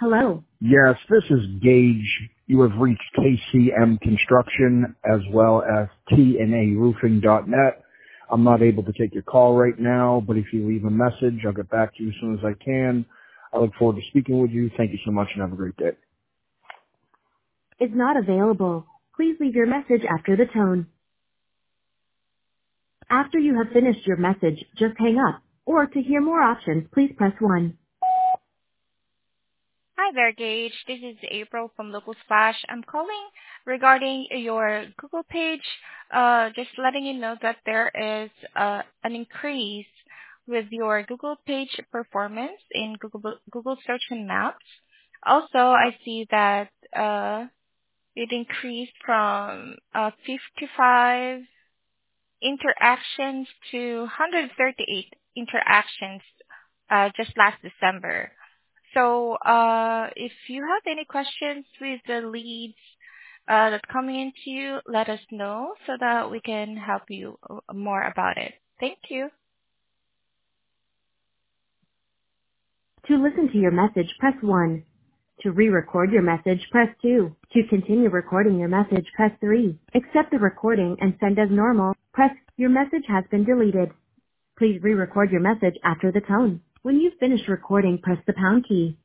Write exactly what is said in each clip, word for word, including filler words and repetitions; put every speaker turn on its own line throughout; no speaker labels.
Hello.
Yes, this is Gage. You have reached K C M Construction as well as T N A Roofing dot net. I'm not able to take your call right now, but if you leave a message, I'll get back to you as soon as I can. I look forward to speaking with you. Thank you so much and have a great day.
Is not available. Please leave your message after the tone. After you have finished your message, just hang up. Or to hear more options, please press one.
Hi there, Gage. This is April from Local Splash. I'm calling regarding your Google page. Uh, just letting you know that there is uh, an increase with your Google page performance in Google Google Search and Maps. Also, I see that uh, it increased from uh, fifty-five interactions to one hundred thirty-eight interactions uh, just last December. So uh, if you have any questions with the leads uh, that coming into you, let us know so that we can help you uh, more about it. Thank you.
To listen to your message, press one. To re-record your message, press two. To continue recording your message, press three. Accept the recording and send as normal. Press, your message has been deleted. Please re-record your message after the tone. When you've finished recording, press the pound key.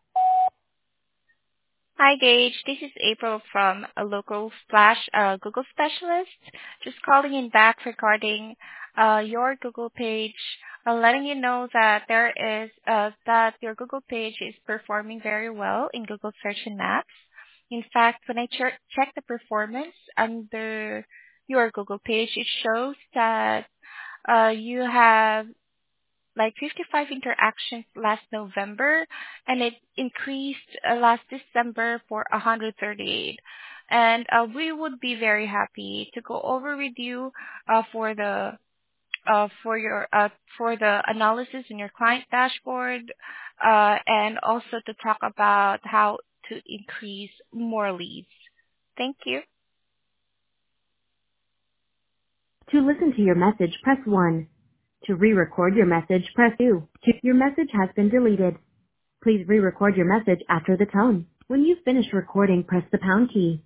Hi, Gage. This is April from a Local Splash uh, Google Specialist. Just calling in back regarding uh, your Google page, uh, letting you know that there is uh, that your Google page is performing very well in Google Search and Maps. In fact, when I ch- check the performance under your Google page, it shows that uh, you have like fifty-five interactions last November, and it increased uh, last December for one hundred thirty-eight. And uh, we would be very happy to go over with you uh, for the uh, for your uh, for the analysis in your client dashboard, uh, and also to talk about how to increase more leads. Thank you.
To listen to your message, press one. To re-record your message, press two. To, your message has been deleted. Please re-record your message after the tone. When you've finished recording, press the pound key.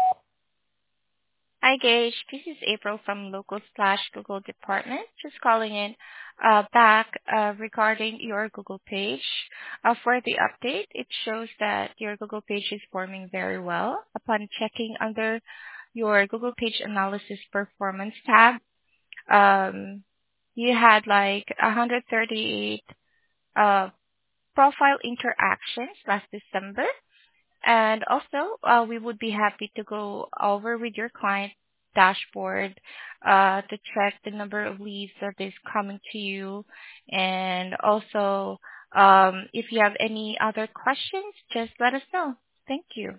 Hi, Gage. This is April from Local Splash Google Department. Just calling in uh, back uh, regarding your Google page. Uh, for the update, it shows that your Google page is forming very well. Upon checking under your Google Page Analysis Performance tab, um, you had like one hundred thirty-eight uh, profile interactions last December. And also, uh, we would be happy to go over with your client dashboard uh, to check the number of leads that is coming to you. And also, um, if you have any other questions, just let us know. Thank you.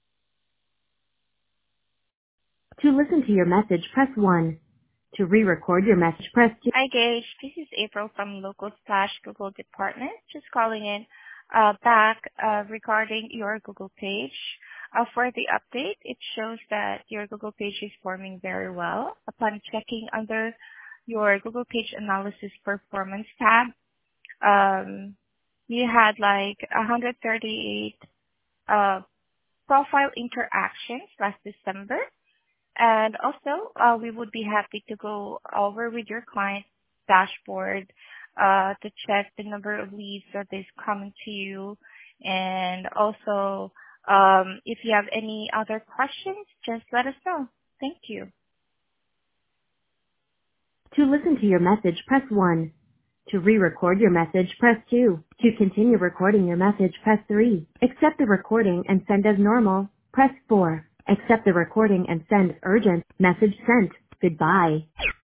To listen to your message, press one. To re-record your message, press two.
Hi, Gage. This is April from Local Splash Google Department. Just calling in uh, back uh, regarding your Google page. Uh, for the update, it shows that your Google page is forming very well. Upon checking under your Google Page Analysis Performance tab, um, you had like one hundred thirty-eight uh, profile interactions last December. And also, uh, we would be happy to go over with your client dashboard uh, to check the number of leads that is coming to you. And also, um, if you have any other questions, just let us know. Thank you.
To listen to your message, press one. To re-record your message, press two. To continue recording your message, press three. Accept the recording and send as normal, press four. Accept the recording and send urgent. Message sent. Goodbye.